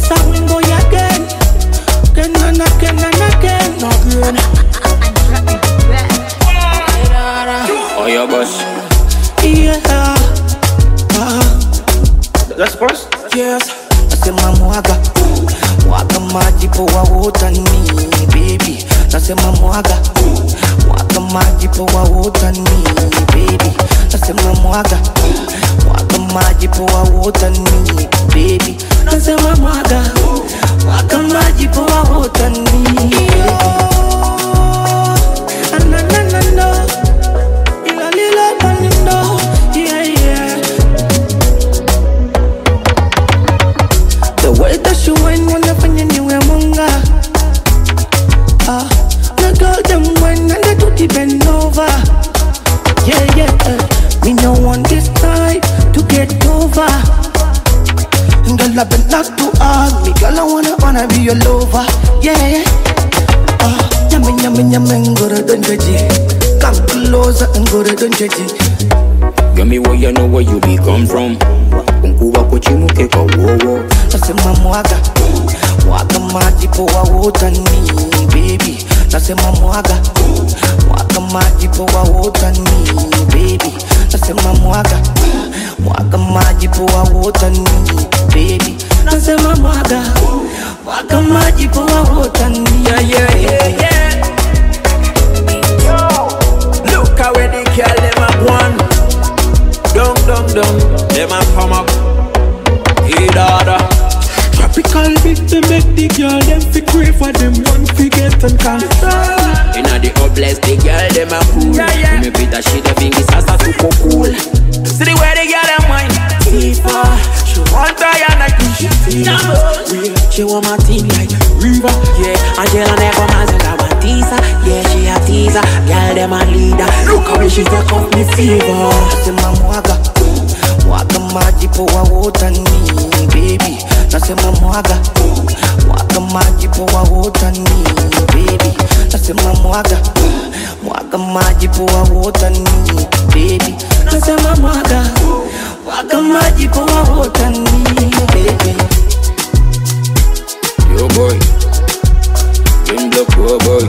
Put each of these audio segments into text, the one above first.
So we go again. Again and again and again. Again. Oh, your boss. Yeah. That's first? Yes. Nasema mwaga maji poa utani baby. Nasema mwaga maji poa utani baby. Nasema mwaga maji poa utani baby. Nasema mwaga maji poa utani baby. The way that she went when I find you were monga. The girl them went and they do the bend over. Yeah. Me no want this time to get over. Girl, I've been knocked to hug me. Girl, I wanna be your lover. Yeah. Yummy, gonna don't judge. Come closer and go to don't judge. Give me what you know where you be come from. Unkuwa kuchimuke kwa wowo. Nasema mwaga maji poa utani baby. Nasema mwaga maji poa utani baby. Nasema mwaga maji poa utani baby. Nasema mwaga maji poa utani. Yeah. Look how the girl them a one. Dum. Them a come up. Hey dada. Tropical beat they make the girl them fi crave for them one forget and control. Inna the hopeless the girl them a cool. Yeah. Me beat that shit up in the salsa super cool. See the way the girl them wine. Tifa, she want Diana she she want my team like River. Yeah, Angela never man and I'm a teaser. Yeah, she a teaser. Girl them a leader. Look how she take off me fever. Nasema mwaga maji poa utani baby. Nasema mwaga maji poa utani baby. Nasema mwaga maji poa utani baby. Nasema mwaga maji poa utani baby. Yo boy, in the poor boy.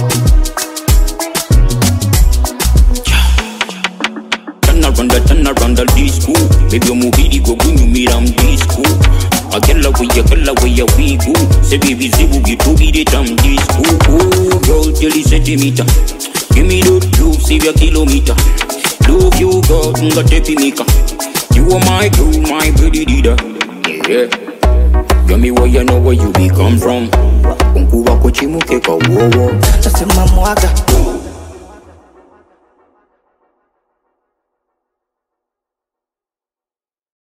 Turn around the disco. Baby, you move it, go bring me down disco. I get away, we go. Say baby, zibu, you to be the damn disco. Oh, girl, tell you centimeter. Give me the blue, save your kilometer. Love you, girl, nga tepi mika. You are my girl, my pretty leader. Yeah. Give me what you know where you be come from. Unkuwa kuchimuke kwa wowo. Nasema mwaga